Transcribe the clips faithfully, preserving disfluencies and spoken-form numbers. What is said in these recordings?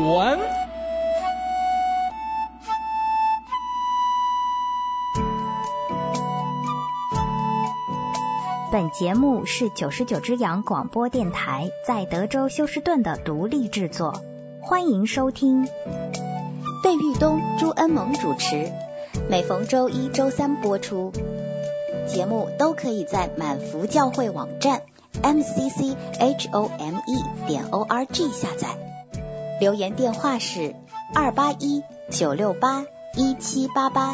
文。 本节目是九十九只羊广播电台在德州休斯顿的独立制作，欢迎收听。费玉东、朱恩萌主持，每逢周一、周三播出。节目都可以在满福教会网站 m c c h o m e 点 o r g 下载。留言电话是二八一九六八一七八八。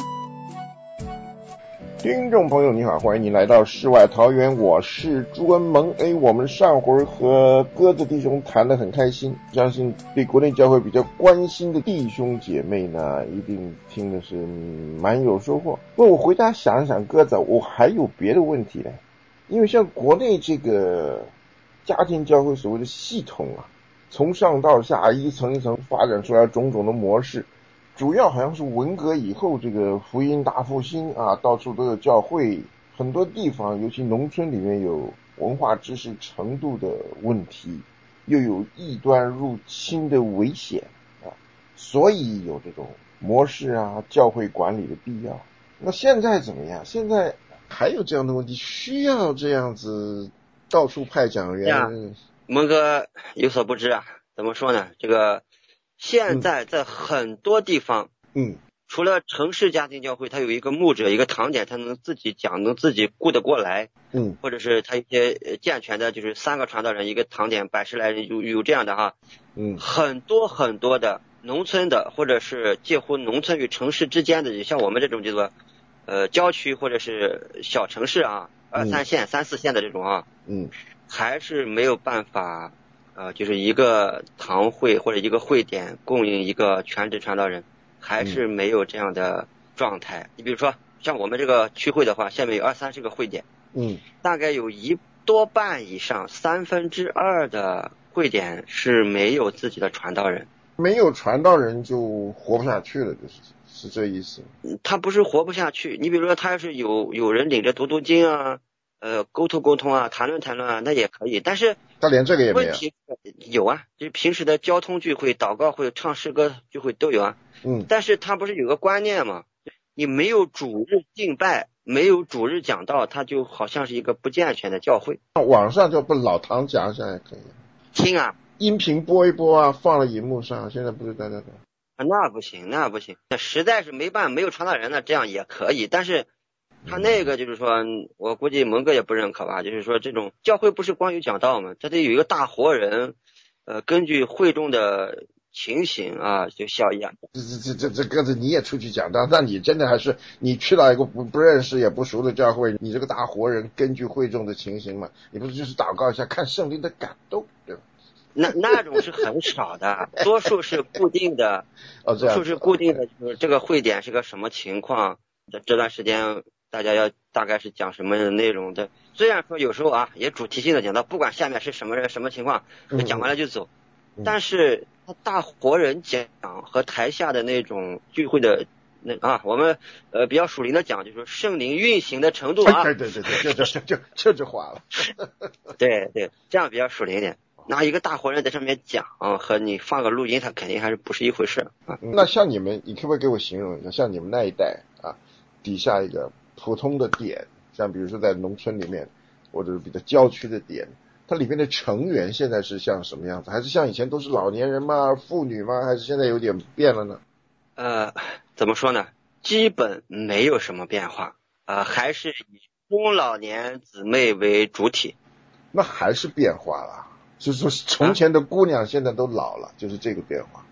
听众朋友你好，欢迎你来到世外桃源，我是朱恩萌。哎，我们上回和鸽子弟兄谈得很开心，相信对国内教会比较关心的弟兄姐妹呢，一定听的是蛮有收获。不过我回答想想，鸽子，我还有别的问题呢。因为像国内这个家庭教会所谓的系统啊，从上到下一层一层发展出来种种的模式，主要好像是文革以后这个福音大复兴啊，到处都有教会，很多地方尤其农村里面有文化知识程度的问题，又有异端入侵的危险啊，所以有这种模式啊，教会管理的必要。那现在怎么样？现在还有这样的问题，需要这样子到处派讲员？ 蒙哥有所不知啊，怎么说呢？这个现在在很多地方，嗯，除了城市家庭教会，它有一个牧者，一个堂点，他能自己讲，能自己顾得过来，嗯，或者是他一些健全的，就是三个传道人，一个堂点，百十来人，有有这样的哈，嗯，很多很多的农村的，或者是介乎农村与城市之间的，像我们这种叫做呃郊区或者是小城市啊，二三线、三四线的这种啊，嗯，还是没有办法。呃，就是一个堂会或者一个会点供应一个全职传道人，还是没有这样的状态。你比如说，像我们这个区会的话，下面有二三十个会点，嗯，大概有一多半以上，三分之二的会点是没有自己的传道人， 没有传道人就活不下去了，就是是这意思。 他不是活不下去，你比如说，他要是有有人领着读读经啊。呃，沟通沟通啊，谈论谈论啊，那也可以。但是他连这个也没有。 问题有啊，就是平时的交通聚会、祷告会、唱诗歌聚会都有啊。嗯。但是他不是有个观念吗？你没有主日敬拜，没有主日讲道，它就好像是一个不健全的教会。 网上就不老堂讲一下也可以。 听啊， 音频播一播啊，放了荧幕上，现在不是大家都。 那不行，那不行，那实在是没办法，没有传道人呢，这样也可以，但是。他那个就是说，我估计蒙哥也不认可吧，就是说这种教会不是光有讲道嘛，他得有一个大活人，呃，根据会众的情形啊，就效益啊。 这这这这鸽子你也出去讲道，那你真的还是你去到一个不不认识也不熟的教会，你这个大活人根据会众的情形嘛，你不是就是祷告一下，看圣灵的感动，对吧？ 那那种是很少的，多数是固定的， 哦，这样， 多数是固定的，就是这个会点是个什么情况，这这段时间。大家要大概是讲什么内容的？虽然说有时候啊，也主题性的讲到，不管下面是什么人、什么情况，讲完了就走。嗯、但是他大活人讲和台下的那种聚会的那啊，我们呃比较属灵的讲，就是说圣灵运行的程度啊。 对对对对，就就就就这话了。 对对，这样比较属灵一点。拿一个大活人在上面讲、啊、和你放个录音，他肯定还是不是一回事啊。 那像你们，你可不可以给我形容一下，像你们那一代啊，底下一个。普通的点，像比如说在农村里面，或者是比较郊区的点，它里面的成员现在是像什么样子？还是像以前都是老年人吗？妇女吗？还是现在有点变了呢？ 呃，怎么说呢？基本没有什么变化，呃，还是以中老年姊妹为主体。 那还是变化了，就是说从前的姑娘现在都老了，啊、就是这个变化。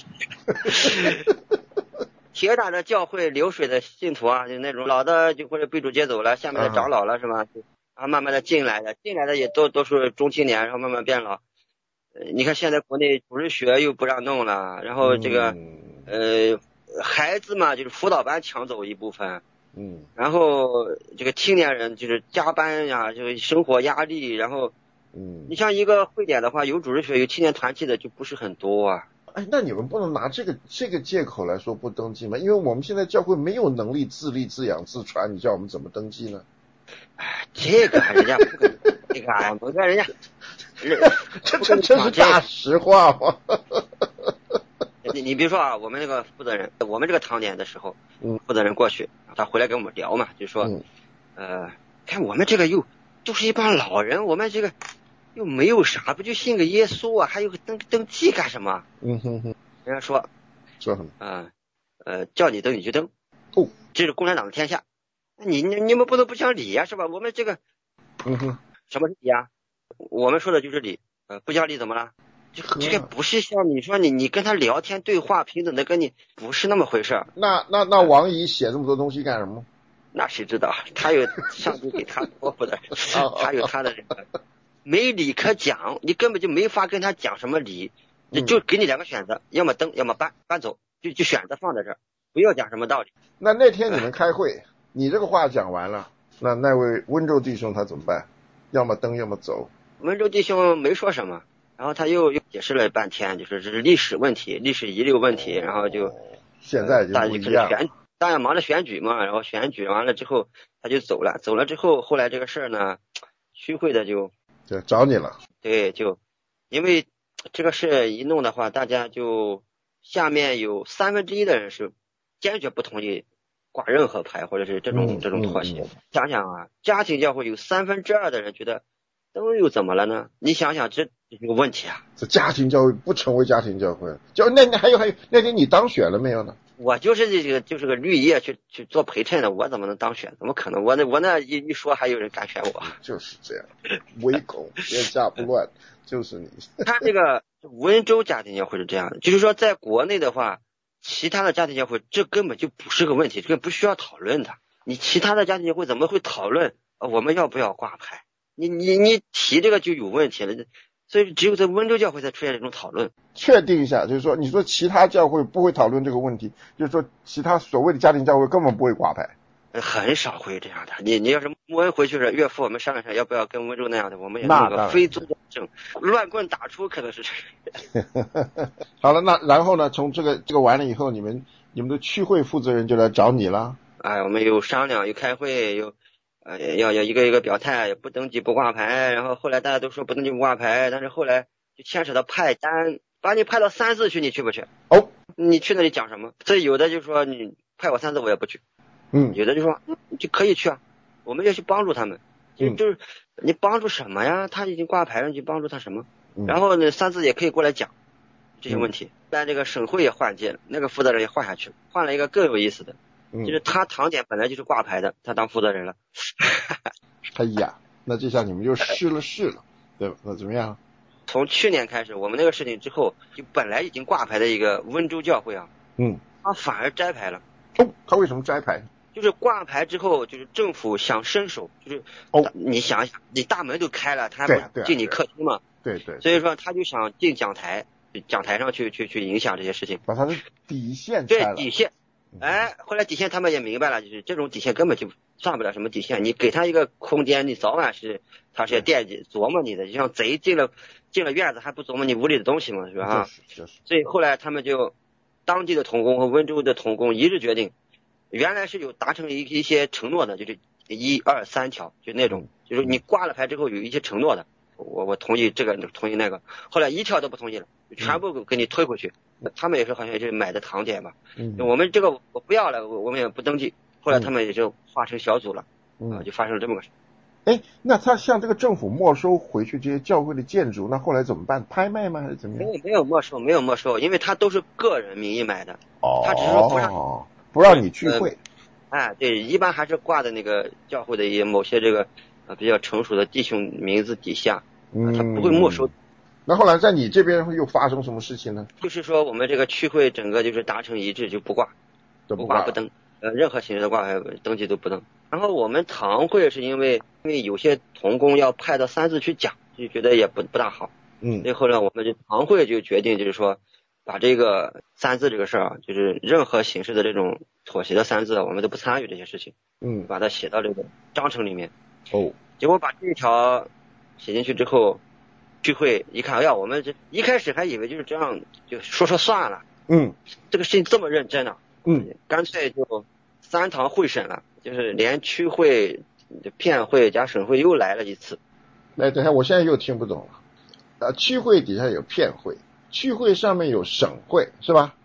铁打着教会流水的信徒啊，就那种老的就或者被主接走了，下面的长老了是吧？啊，慢慢的进来的，进来的也都都是中青年，然后慢慢变老。呃，你看现在国内主日学又不让弄了，然后这个、嗯、呃孩子嘛，就是辅导班抢走一部分，嗯，然后这个青年人就是加班呀，就是生活压力，然后嗯，你像一个会点的话，有主日学有青年团契的就不是很多啊。 哎，那你们不能拿这个这个借口来说不登记吗？因为我们现在教会没有能力自立自养自传，你叫我们怎么登记呢？ 哎，这个人家不跟这个啊，我看人家， 这这这是大实话吗？ 你你比如说啊，我们那个负责人，我们这个堂点的时候，嗯，负责人过去，他回来跟我们聊嘛，就说，嗯、呃，看我们这个又就是一帮老人，我们这个又没有啥，不就信个耶稣啊，还有个登登记干什么？嗯哼哼，人家说， 说什么？ 啊、呃，呃，叫你登你就登，哦，这是共产党的天下，你你你们不能不讲理呀、啊，是吧？我们这个，嗯哼，什么是理啊？我们说的就是理，呃，不讲理怎么了？这这个不是像你说你你跟他聊天对话平等的跟你不是那么回事。 那那那王姨写这么多东西干什么？ 那谁知道？他有上帝给他托付的，他有他的人，没理可讲，你根本就没法跟他讲什么理，就给你两个选择，要么登，要么搬搬走，就就选择放在这儿，不要讲什么道理。 那那天你们开会，你这个话讲完了，那那位温州弟兄他怎么办？要么登，要么走。 温州弟兄没说什么。然后他又又解释了半天，就是这是历史问题、历史遗留问题，然后就现在就不一样， 选大家忙着选举嘛，然后选举完了之后他就走了，走了之后后来这个事儿呢，区会的就就找你了， 对，就因为这个事一弄的话，大家就下面有三分之一的人是坚决不同意挂任何牌或者是这种、嗯、这种妥协、嗯嗯。想想啊，家庭教会有三分之二的人觉得。登又怎么了呢？你想想这这个问题啊！ 这家庭教会不成为家庭教会，就那那还有还有那天你当选了没有呢？ 我就是这个就是个绿叶去去做陪衬的，我怎么能当选？怎么可能？我那我那一一说还有人敢选我？ 就是这样，唯恐天下不乱，就是你。 他这个温州家庭教会是这样的，就是说在国内的话，其他的家庭教会这根本就不是个问题，这个不需要讨论的。你其他的家庭教会怎么会讨论、呃、我们要不要挂牌？你你你提这个就有问题了，所以只有在温州教会才出现这种讨论。 确定一下，就是说，你说其他教会不会讨论这个问题，就是说其他所谓的家庭教会根本不会挂牌， 很少会这样的。你你要是穆恩回去了，岳父我们商量商量要不要跟温州那样的，我们也那个非宗教政乱棍打出，可能是这样。好了，那然后呢？从这个这个完了以后，你们你们的区会负责人就来找你了。 哎，我们有商量，有开会，有。呃，要要一个一个表态，不登记不挂牌，然后后来大家都说不登记不挂牌，但是后来就牵扯到派单，把你派到三四去，你去不去？ 哦， 你去那里讲什么？所以有的就说你派我三次我也不去，嗯，有的就说你就可以去啊，我们要去帮助他们，就就是你帮助什么呀？他已经挂牌了，你去帮助他什么？嗯、然后呢，三次也可以过来讲这些问题，嗯、但这个省会也换届了，那个负责人也换下去了，换了一个更有意思的。就是他堂点本来就是挂牌的，他当负责人了。 哎呀，那这下你们就试了试了，对吧？那怎么样？ 从去年开始，我们那个事情之后，就本来已经挂牌的一个温州教会啊，嗯，他反而摘牌了。 哦，他为什么摘牌？ 就是挂牌之后，就是政府想伸手，就是哦，你想想，你大门都开了，他还不进你客厅嘛？ 对 对, 对。 所以说，他就想进讲台，讲台上去去去影响这些事情， 把他的底线拆了。 对底线。哎，后来底线他们也明白了，就是这种底线根本就算不了什么底线，你给他一个空间，你早晚是他是惦记琢磨你的，就像贼进了进了院子还不琢磨你屋里的东西嘛，是吧？ 就是就是。 所以后来他们就当地的同工和温州的同工一致决定，原来是有达成一一些承诺的，就是一二三条，就那种，就是你挂了牌之后有一些承诺的，我我同意这个同意那个，后来一条都不同意了，全部给你推回去。嗯、他们也是好像也是买的堂点吧，嗯，我们这个我不要了，我我们也不登记。后来他们也就划成小组了，嗯、啊，就发生了这么个事。 哎，那他像这个政府没收回去这些教会的建筑，那后来怎么办？拍卖吗？还是怎么样？ 没有没有没收，没有没收，因为他都是个人名义买的。哦，他只是说不让不让你聚会。 呃、哎，对，一般还是挂在那个教会的一某些这个呃比较成熟的弟兄名字底下，嗯，他不会没收。 那后来在你这边又发生什么事情呢？ 就是说我们这个区会整个就是达成一致，就不挂， 都不挂不登，呃，任何形式的挂牌登记都不登。然后我们堂会是因为因为有些同工要派到三字去讲，就觉得也不不大好，嗯，所以后来我们就堂会就决定就是说，把这个三字这个事儿啊，就是任何形式的这种妥协的三字，我们都不参与这些事情，嗯，把它写到这个章程里面。哦，结果把这一条写进去之后。聚会一看，哎呀，我们这一开始还以为就是这样，就说说算了，嗯，这个事情这么认真啊，嗯，干脆就三堂会审了，就是连区会、片会加省会又来了一次。 哎，等一下，我现在又听不懂了。呃，区会底下有片会，区会上面有省会，是吧？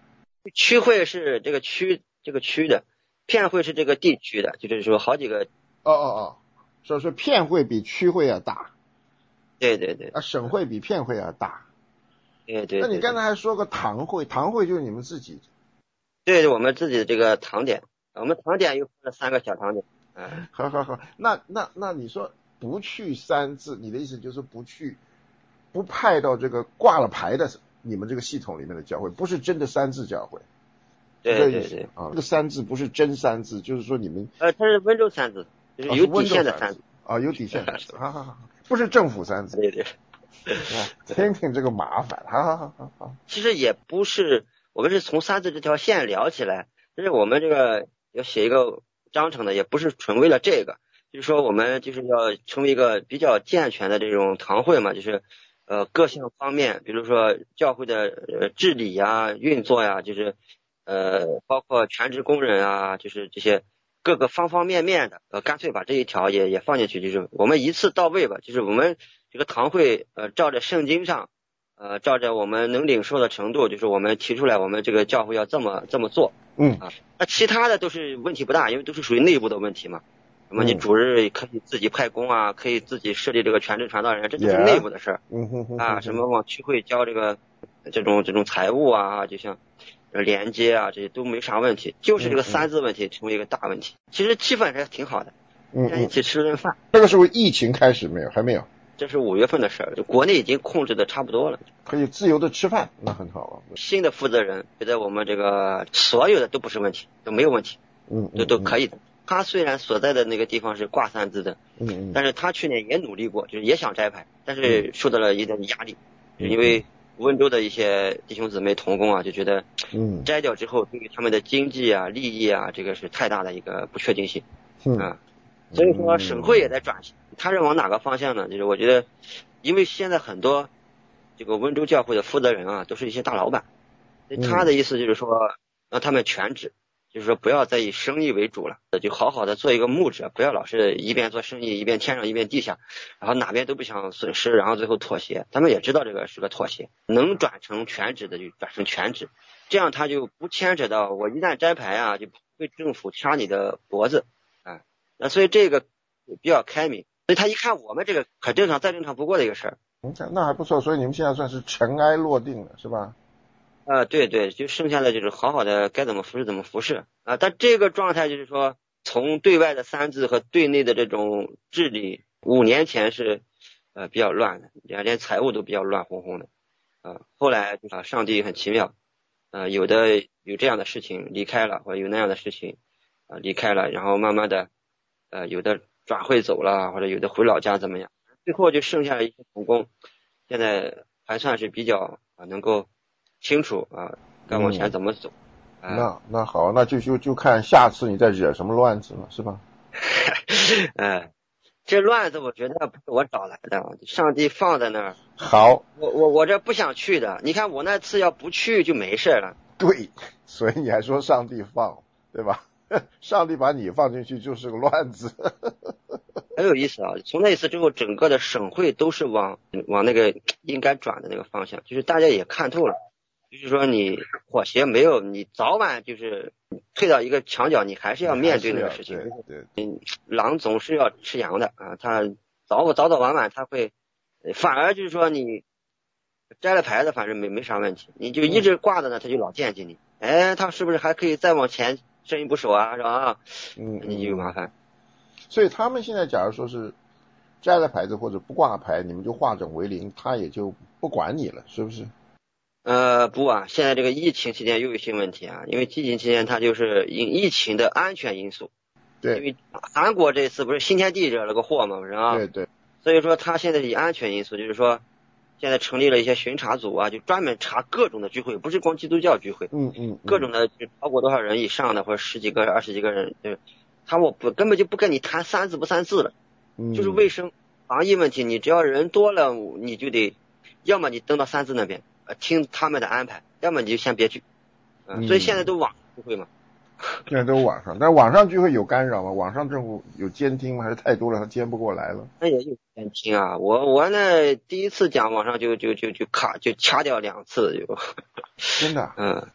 区会是这个区这个区的，片会是这个地区的，就是说好几个。 哦哦哦，所以说片会比区会要大。 对对对。 啊，省会比片会要大。 对对对。 那你刚才还说个堂会，堂会就是你们自己。 对，我们自己的这个堂点，我们堂点又分了三个小堂点。 嗯，好好好，那那那你说不去三字，你的意思就是不去，不派到这个挂了牌的你们这个系统里面的教会，不是真的三字教会。 对对对。 啊，这个三字不是真三字，就是说你们呃，它是温州三字，就是有底线的三字。 啊，有底线的三字，好好好，不是政府三字。 对对。 听听这个麻烦，好好好好好。 其实也不是，我们是从三字这条线聊起来，就是我们这个要写一个章程的，也不是纯为了这个，就是说我们就是要成为一个比较健全的这种堂会嘛，就是呃各项方面，比如说教会的呃治理呀、运作呀，就是呃包括全职工人啊，就是这些各个方方面面的，呃干脆把这一条也也放进去，就是我们一次到位吧，就是我们这个堂会呃照着圣经上。呃，照着我们能领受的程度，就是我们提出来，我们这个教会要这么这么做。 嗯啊，那其他的都是问题不大，因为都是属于内部的问题嘛。那么你主日可以自己派工啊，可以自己设立这个全职传道人，这就是内部的事儿。 嗯哼哼。 啊，什么往区会交这个这种这种财务啊，就像连接啊，这些都没啥问题，就是这个三字问题成为一个大问题。其实气氛还挺好的， 嗯嗯， 一起吃顿饭。 那个时候疫情开始没有？还没有。 这是五月份的事儿，国内已经控制的差不多了， 可以自由的吃饭，那很好了。 新的负责人觉得我们这个所有的都不是问题，都没有问题， 嗯， 都都可以的。他虽然所在的那个地方是挂三字的， 嗯嗯， 但是他去年也努力过，就是也想摘牌，但是受到了一点压力， 嗯、 因为温州的一些弟兄姊妹同工啊，就觉得， 嗯， 摘掉之后对于他们的经济啊、利益啊，这个是太大的一个不确定性， 嗯啊，所以说省会也在转型，他是往哪个方向呢？就是我觉得。因为现在很多这个温州教会的负责人啊，都是一些大老板，他的意思就是说让他们全职，就是说不要再以生意为主了，就好好的做一个牧者，不要老是一边做生意一边天上一边地下，然后哪边都不想损失，然后最后妥协。他们也知道这个是个妥协，能转成全职的就转成全职，这样他就不牵扯到我一旦摘牌啊，就被政府掐你的脖子啊。那所以这个比较开明。所以他一看我们这个可正常，再正常不过的一个事儿， 嗯，那还不错。所以你们现在算是尘埃落定了，是吧？ 呃，对对，就剩下的就是好好的该怎么服侍怎么服侍啊。但这个状态就是说，从对外的三字和对内的这种治理，五年前是呃比较乱的，连财务都比较乱哄哄的啊。后来啊，上帝很奇妙，呃，有的有这样的事情离开了，或者有那样的事情啊离开了，然后慢慢的呃有的。转会走了，或者有的回老家怎么样？最后就剩下了一些同工，现在还算是比较啊能够清楚啊该往前怎么走。 嗯啊、那那好，那就就就看下次你再惹什么乱子了，是吧？ 哎，这乱子我觉得不是我找来的，上帝放在那儿。 好， 我我我这不想去的，你看我那次要不去就没事了。 对，所以你还说上帝放，对吧？上帝把你放进去就是个乱子。 很有意思啊！从那一次之后，整个的省会都是往往那个应该转的那个方向，就是大家也看透了，就是说你妥协没有，你早晚就是退到一个墙角，你还是要面对那个事情。 对对， 嗯，狼总是要吃羊的啊，他早早早晚晚他会，反而就是说你摘了牌子，反正没没啥问题，你就一直挂着呢，他就老惦记你，哎，他是不是还可以再往前伸一步手啊，是吧？ 嗯， 你就有麻烦。 所以他们现在假如说是摘了牌子或者不挂牌，你们就化整为零，他也就不管你了，是不是？ 呃，不啊，现在这个疫情期间又有新问题啊，因为疫情期间它就是因疫情的安全因素。 对。 因为韩国这次不是新天地惹了个祸嘛，不是啊？ 对对。 所以说他现在以安全因素，就是说现在成立了一些巡查组啊，就专门查各种的聚会，不是光基督教聚会。 嗯嗯。嗯各种的就超过多少人以上的，或者十几个、二十几个人，就是他我不根本就不跟你谈三字不三字了， 嗯、 就是卫生防疫问题，你只要人多了，你就得要么你登到三字那边。呃，听他们的安排，要么你就先别去，呃、嗯，所以现在都网上聚会嘛。 现在都网上，但网上聚会有干扰吗？网上政府有监听吗？还是太多了，他监不过来了？ 那也有监听啊，我我那第一次讲网上就就就就卡就掐掉两次就。 真的？ 嗯，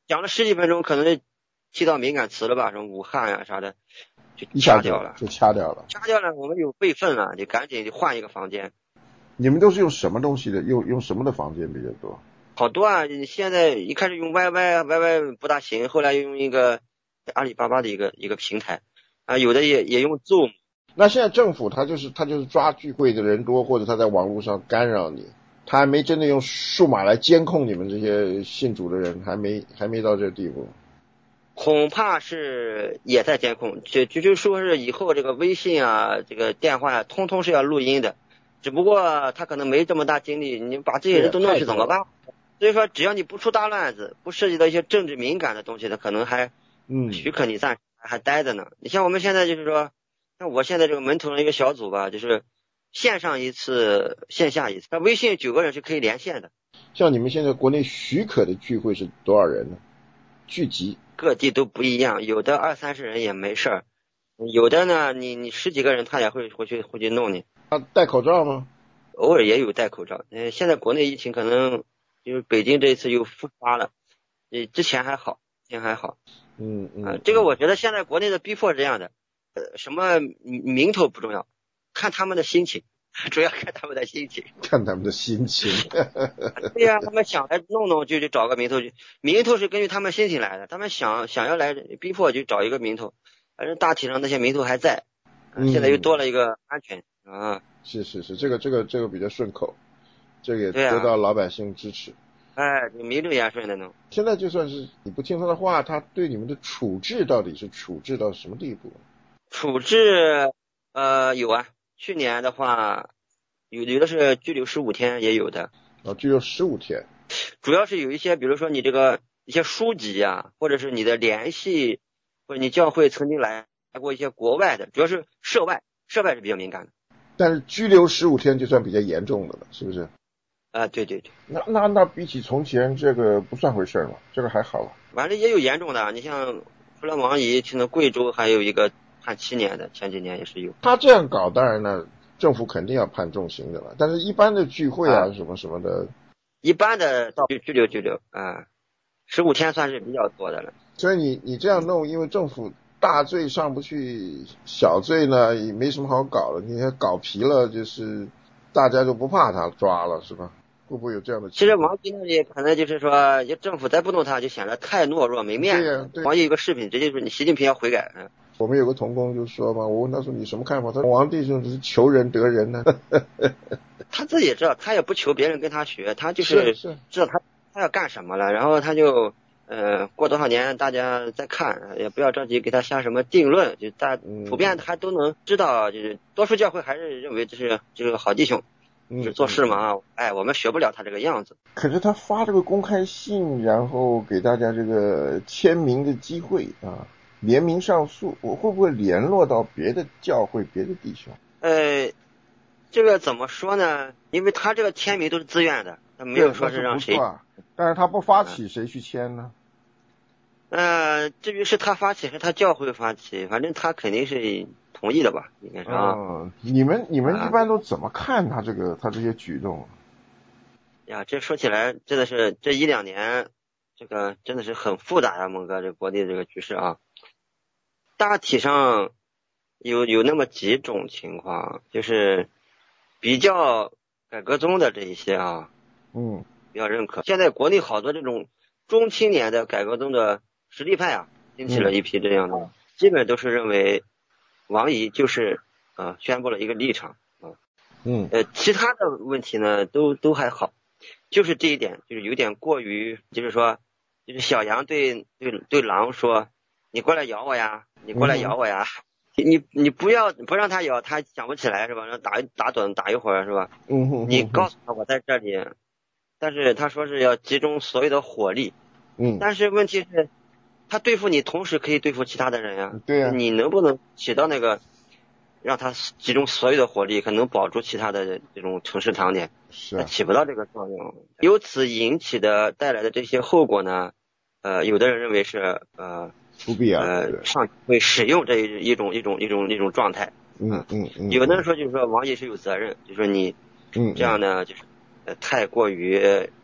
讲了十几分钟，可能提到敏感词了吧，什么武汉呀、啊、啥的，就掐掉了， 就掐掉了， 掐掉了。我们有备份了，就赶紧就换一个房间。 你们都是用什么东西的？用用什么的房间比较多？ 好多啊！现在一开始用 Y Y，Y Y 不大行，后来又用一个阿里巴巴的一个一个平台啊，有的也也用 Zoom。 那现在政府他就是他就是抓聚会的人多，或者他在网络上干扰你，他还没真的用数码来监控你们这些信主的人，还没还没到这地步。 恐怕是也在监控，就就就说是以后这个微信啊，这个电话啊，通通是要录音的，只不过他可能没这么大精力，你把这些人都弄去怎么办？所以说，只要你不出大乱子，不涉及到一些政治敏感的东西，他可能还嗯许可你暂时还待着呢。你像我们现在就是说，像我现在这个门头的一个小组吧，就是线上一次，线下一次，那微信九个人是可以连线的。 像你们现在国内许可的聚会是多少人呢？聚集各地都不一样，有的二三十人也没事儿，有的呢，你你十几个人他也会回去回去弄你。 他戴口罩吗？ 偶尔也有戴口罩。嗯、呃，现在国内疫情可能就是北京这一次又复发了，呃，之前还好，之前还好。 嗯嗯、 呃。这个我觉得现在国内的逼迫是这样的，呃，什么名头不重要，看他们的心情，主要看他们的心情。 看他们的心情。 对呀、啊，他们想来弄弄就去找个名头去，名头是根据他们心情来的，他们想想要来逼迫就找一个名头，反正大体上那些名头还在，呃嗯、 现在又多了一个安全啊。 是是是，这个这个这个比较顺口，这个也得到老百姓支持。 哎，名正言顺的呢。 现在就算是你不听他的话，他对你们的处置到底是处置到什么地步？ 处置呃有啊，去年的话有有的是拘留十五天，也有的。 哦，拘留十五天。 主要是有一些，比如说你这个一些书籍啊，或者是你的联系，或者你教会曾经来过一些国外的，主要是涉外，涉外是比较敏感的。 但是拘留十五天就算比较严重的了，是不是？ 啊、呃，对对对。 那那那比起从前这个不算回事嘛，这个还好了。 反正也有严重的，你像除了王姨，去那贵州还有一个判七年的，前几年也是有。 他这样搞，当然呢，政府肯定要判重刑的了。但是一般的聚会啊，啊什么什么的， 一般的到拘留拘留啊，十五天算是比较多的了。 所以你你这样弄，因为政府大罪上不去，小罪呢也没什么好搞了。你搞皮了，就是大家就不怕他抓了，是吧？会不会有这样的情况？ 其实王毅那里可能就是说，政府再不弄他，就显得太懦弱没面子。 对呀、啊，对。 王毅有个视频，直接说你习近平要悔改。嗯， 我们有个同工就说嘛，我问他说你什么看法？他说王弟兄是求人得人呢。 他自己也知道，他也不求别人跟他学，他就是知道他他要干什么了，然后他就呃过多少年大家再看，也不要着急给他下什么定论，就大普遍还都能知道，就是多数教会还是认为这是这个好弟兄。就是做事嘛，嗯、哎，我们学不了他这个样子。 可是他发这个公开信，然后给大家这个签名的机会啊，联名上诉，我会不会联络到别的教会、别的弟兄？ 呃，这个怎么说呢？因为他这个签名都是自愿的，他没有说是让谁。 啊、但是他不发起，谁去签呢？ 呃，至于是他发起还是他教会发起，反正他肯定是同意的吧，应该是啊。 嗯，你们你们一般都怎么看他这个、啊、他这些举动？ 呀，这说起来真的是这一两年，这个真的是很复杂呀，蒙哥，这国内这个局势啊，大体上有有那么几种情况，就是比较改革宗的这一些啊， 嗯， 比较认可。现在国内好多这种中青年的改革宗的实力派啊，兴起了一批这样的，嗯、基本都是认为王毅就是呃宣布了一个立场啊， 嗯， 呃，其他的问题呢都都还好，就是这一点就是有点过于，就是说，就是小羊对对对狼说，你过来咬我呀，你过来咬我呀，嗯、你你不要不让他咬，他想不起来是吧？让打打盹打一会儿是吧？ 嗯哼， 你告诉他我在这里，但是他说是要集中所有的火力， 嗯， 但是问题是。他对付你，同时可以对付其他的人呀。 对呀、啊。 你能不能起到那个，让他集中所有的火力，可能保住其他的这种城市场点？ 是、啊。 起不到这个作用。由此引起的带来的这些后果呢，呃，有的人认为是呃不必要， 呃上会使用这一种一种一种一种状态。 嗯嗯嗯。 有的人说就是说王毅是有责任，就是说你， 嗯， 这样呢就是呃太过于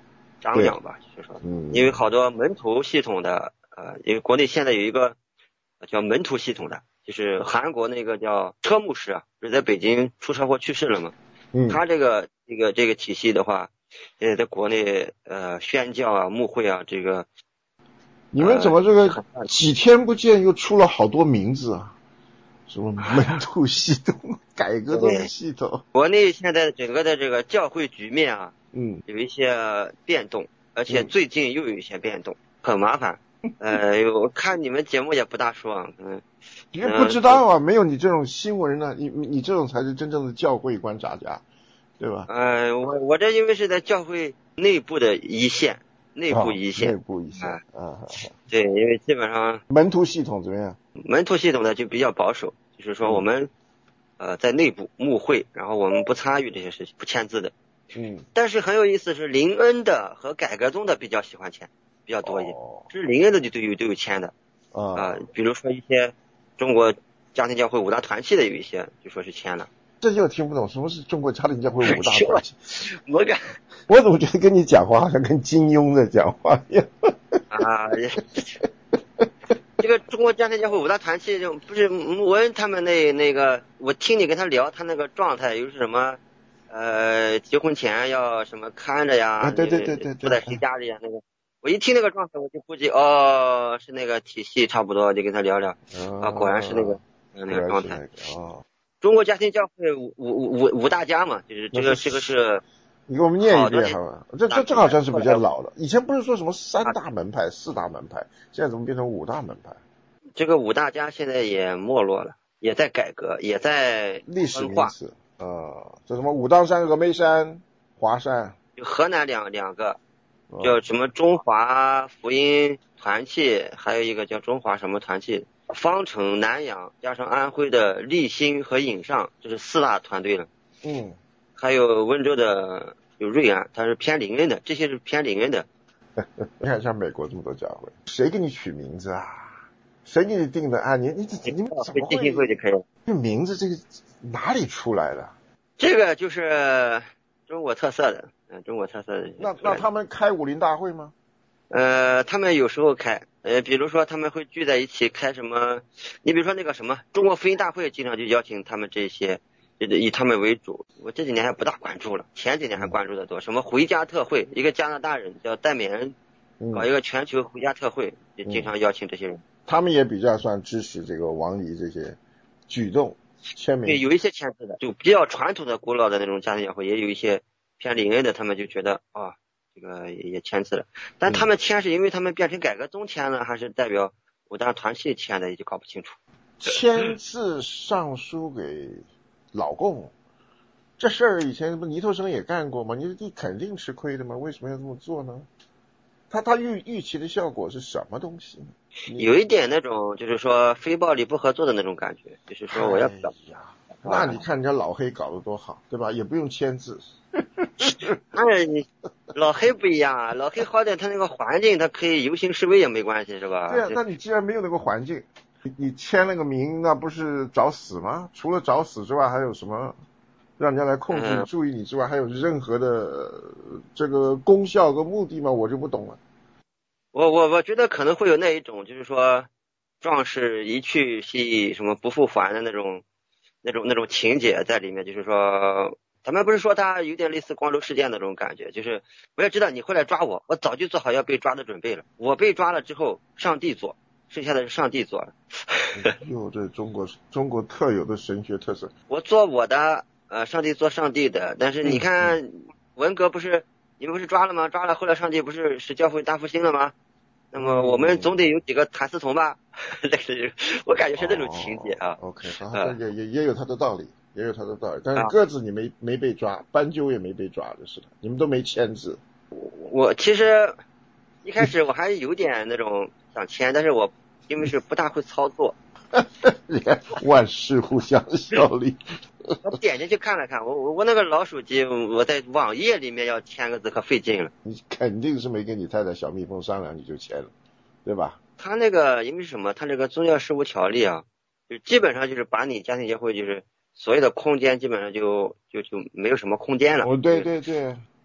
张扬吧，就是说， 嗯， 因为好多门徒系统的，呃，因为国内现在有一个叫门徒系统的，就是韩国那个叫车牧师啊，不是在北京出车祸去世了吗？ 嗯， 他这个这个这个体系的话，现在在国内呃宣教啊、牧会啊，这个你们怎么这个几天不见又出了好多名字啊？什么门徒系统、改革宗系统？ 国内现在整个的这个教会局面啊， 嗯， 有一些变动，而且最近又有一些变动，很麻烦。呃，我看你们节目也不大说，嗯， 你也不知道啊，没有你这种新闻呢，你你这种才是真正的教会观察家，对吧？ 呃，我我这因为是在教会内部的一线，内部一线， 内部一线，啊， 对，因为基本上门徒系统怎么样？ 门徒系统呢就比较保守，就是说我们、嗯、呃在内部牧会，然后我们不参与这些事情，不签字的。 嗯， 但是很有意思是灵恩的和改革宗的比较喜欢签，比较多一点。 哦， 是灵恩的就都有都有签的啊、呃，比如说一些中国家庭教会五大团契的有一些就说是签了。 这就听不懂什么是中国家庭教会五大团契。 我感我怎么觉得跟你讲话好像跟金庸在讲话一样啊？这个中国家庭教会五大团契就不是穆恩他们那那个，我听你跟他聊，他那个状态又是什么？呃，结婚前要什么看着呀？ 啊，对对对对对， 住在谁家里呀？那个，我一听那个状态，我就估计哦，是那个体系差不多，就跟他聊聊。 哦、 啊，果然是那个、呃、那个状态。 那个、哦， 中国家庭教会五五五五大家嘛，就是这个这个是。 你给我们念一遍好吧？这这这好像是比较老的，以前不是说什么三大门派、四大门派，现在怎么变成五大门派？ 这个五大家现在也没落了，也在改革，也在历史名词。呃，这什么武当山、峨眉山、华山， 就河南两两个，叫什么中华福音团契，还有一个叫中华什么团契，方城、南阳加上安徽的立新和颍上，这是四大团队了。 嗯。 还有温州的有瑞安，它是偏灵恩的，这些是偏灵恩的。 你看像美国这么多教会，谁给你取名字啊？谁给你定的啊？你你你你们怎么会？ 基金会就可以了。 这名字这个哪里出来的？ 这个就是中国特色的，嗯，中国特色的。 那那他们开武林大会吗？ 呃，他们有时候开，呃，比如说他们会聚在一起开什么？你比如说那个什么中国福音大会，经常就邀请他们这些。以他们为主，我这几年还不大关注了，前几年还关注的多。什么回家特会，一个加拿大人叫戴美恩，搞一个全球回家特会，也经常邀请这些人。 他们也比较算支持这个王黎这些举动，签名。 对，有一些签字的，就比较传统的古老的那种家庭教会，也有一些偏灵恩的，他们就觉得啊、哦，这个也也签字了。但他们签是因为他们变成改革宗签了，还是代表五大团契签的，也就搞不清楚。 签字上书给老共，这事儿以前不尼特生也干过吗？你你肯定吃亏的吗？为什么要这么做呢？他他预预期的效果是什么东西？ 有一点那种就是说非暴力不合作的那种感觉，就是说我要表。 哎呀，那你看人家老黑搞得多好，对吧？也不用签字。 那你老黑不一样啊，老黑好歹他那个环境，他可以游行示威也没关系，是吧？ 对啊，那你既然没有那个环境。你你签了个名，那不是找死吗？除了找死之外，还有什么让人家来控制你、注意你之外，还有任何的这个功效和目的吗？我就不懂了。 我我我觉得可能会有那一种，就是说壮士一去兮什么不复还的那种那种那种情节在里面，就是说他们不是说他有点类似光州事件的那种感觉，就是我要知道你会来抓我，我早就做好要被抓的准备了，我被抓了之后上帝做。剩下的是上帝做了。 哟，这中国中国特有的神学特色。 我做我的，呃，上帝做上帝的。但是你看，嗯、文革不是你们不是抓了吗？抓了，后来上帝不是使教会大复兴了吗？那么我们总得有几个谭嗣同吧？这个是我感觉是这种情节啊。 哦、OK， 好，也也也有他的道理，也有他的道理。但是鸽子你没、啊、没被抓，斑鸠也没被抓，就是的，你们都没签字。 我我其实一开始我还有点那种想签，但是我。因为是不大会操作， 你看万事互相效力。 我点进去看了看，我我我那个老手机，我在网页里面要签个字可费劲了。 你肯定是没跟你太太小蜜蜂商量你就签了，对吧？ 他那个因为什么？他这个宗教事务条例啊，就基本上就是把你家庭教会就是所有的空间基本上就就就没有什么空间了。 哦，对对对。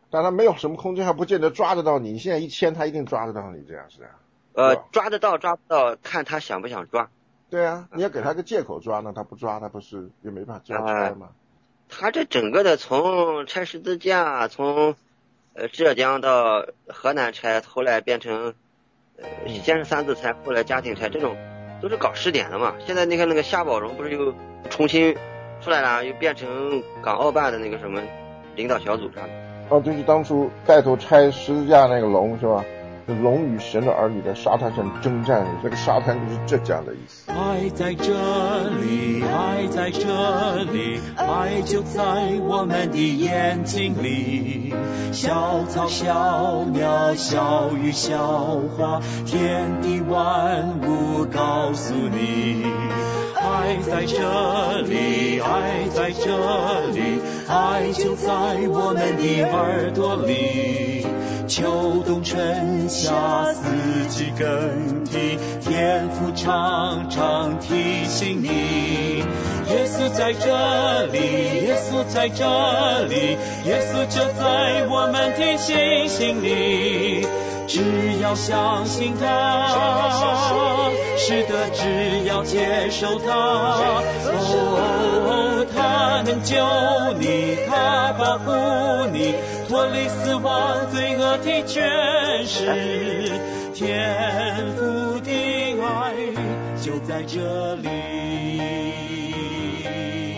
但他没有什么空间，还不见得抓得到你。你现在一牵，他一定抓得到你，这样是啊。 呃，抓得到抓不到，看他想不想抓。 对啊，你要给他个借口抓呢，他不抓，他不是也没办法交差吗？ 呃、他这整个的从拆十字架，从呃浙江到河南拆，后来变成呃先是三字拆，后来家庭拆，这种都是搞试点的嘛。现在你看那个夏宝荣不是又重新出来了，又变成港澳办的那个什么领导小组上的。 哦，就是当初带头拆十字架那个龙是吧？龙与神的儿女在沙滩上征战，这个沙滩就是浙江的意思。 爱在这里，爱在这里，爱就在我们的眼睛里。小草小鸟小鱼小花，天地万物告诉你。爱在这里，爱在这里，爱就在我们的耳朵里。秋冬春夏四季更替，天父常常提醒你。耶稣在这里，耶稣在这里，耶稣就在我们的心心里。只要相信他，是的，只要接受他，哦，他能救你，他保护你，脱离死亡罪恶的权势，天父的爱就在这里。